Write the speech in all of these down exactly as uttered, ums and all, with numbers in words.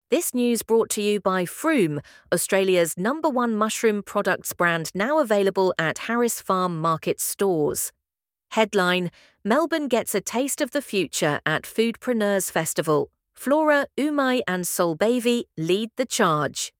This news brought to you by Froome, Australia's number one mushroom products brand, now available at Harris Farm Market stores. Headline: Melbourne gets a taste of the future at Foodpreneurs Festival. Flora, Umai and Solbavi lead the charge.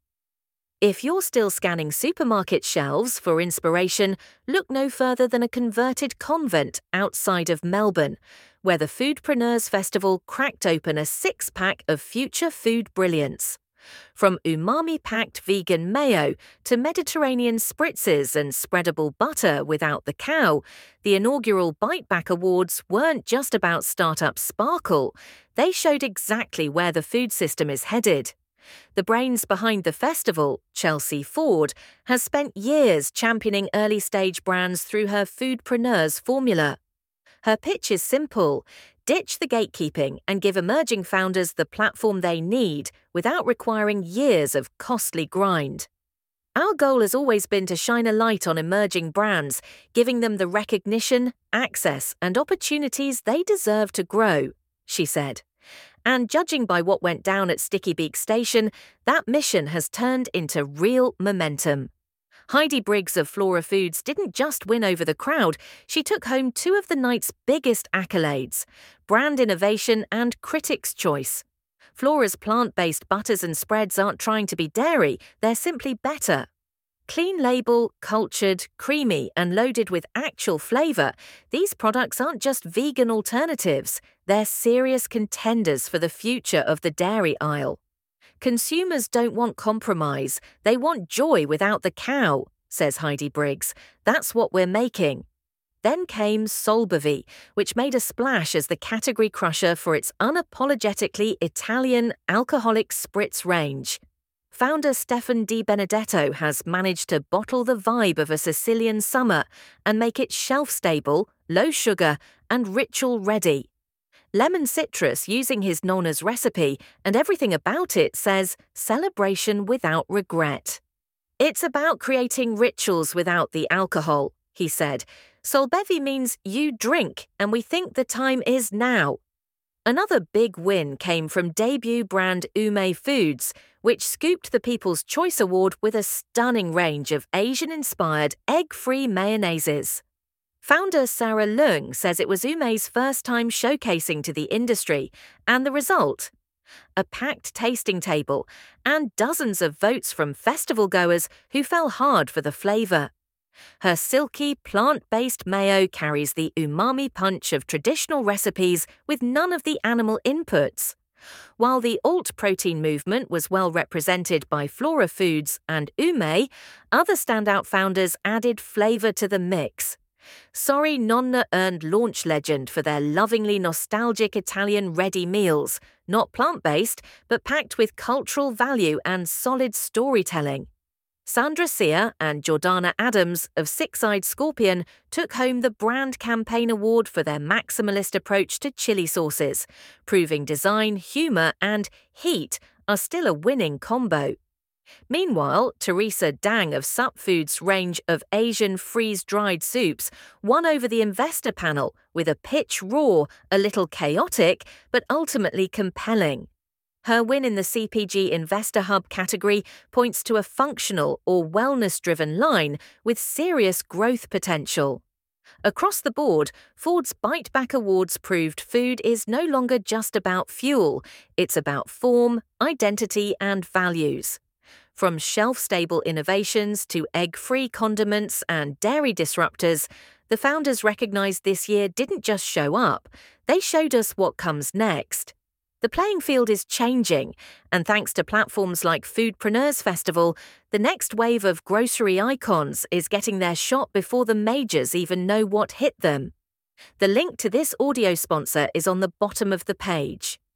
If you're still scanning supermarket shelves for inspiration, look no further than a converted convent outside of Melbourne, where the Foodpreneurs Festival cracked open a six-pack of future food brilliance. From umami-packed vegan mayo to Mediterranean spritzes and spreadable butter without the cow, the inaugural Bite Back Awards weren't just about startup sparkle. They showed exactly where the food system is headed. The brains behind the festival, Chelsea Ford, has spent years championing early-stage brands through her Foodpreneurs formula. Her pitch is simple: ditch the gatekeeping and give emerging founders the platform they need without requiring years of costly grind. Our goal has always been to shine a light on emerging brands, giving them the recognition, access, and opportunities they deserve to grow, she said. And judging by what went down at Sticky Beak Station, that mission has turned into real momentum. Heidi Briggs of Flora Foods didn't just win over the crowd, she took home two of the night's biggest accolades: Brand Innovation and Critics' Choice. Flora's plant-based butters and spreads aren't trying to be dairy, they're simply better. Clean label, cultured, creamy, and loaded with actual flavour, these products aren't just vegan alternatives, they're serious contenders for the future of the dairy aisle. Consumers don't want compromise, they want joy without the cow, says Heidi Briggs. That's what we're making. Then came Solbavi, which made a splash as the category crusher for its unapologetically Italian alcoholic spritz range. Founder Stefan Di Benedetto has managed to bottle the vibe of a Sicilian summer and make it shelf-stable, low-sugar, and ritual-ready. Lemon Citrus, using his nonna's recipe, and everything about it says celebration without regret. It's about creating rituals without the alcohol, he said. Solbavi means you drink, and we think the time is now. Another big win came from debut brand Umai Foods, which scooped the People's Choice Award with a stunning range of Asian-inspired egg-free mayonnaises. Founder Sarah Leung says it was Umai's first time showcasing to the industry, and the result? A packed tasting table and dozens of votes from festival goers who fell hard for the flavour. Her silky, plant-based mayo carries the umami punch of traditional recipes with none of the animal inputs. While the alt protein movement was well represented by Flora Foods and Umai, other standout founders added flavour to the mix. Sorry Nonna earned launch legend for their lovingly nostalgic Italian ready meals, not plant-based, but packed with cultural value and solid storytelling. Sandra Sear and Jordana Adams of Six-Eyed Scorpion took home the Brand Campaign Award for their maximalist approach to chili sauces, proving design, humour and heat are still a winning combo. Meanwhile, Teresa Dang of Sup Foods' range of Asian freeze-dried soups won over the investor panel with a pitch raw, a little chaotic, but ultimately compelling. Her win in the C P G Investor Hub category points to a functional or wellness-driven line with serious growth potential. Across the board, Ford's Bite Back Awards proved food is no longer just about fuel, it's about form, identity and values. From shelf-stable innovations to egg-free condiments and dairy disruptors, the founders recognized this year didn't just show up, they showed us what comes next. The playing field is changing, and thanks to platforms like Foodpreneurs Festival, the next wave of grocery icons is getting their shot before the majors even know what hit them. The link to this audio sponsor is on the bottom of the page.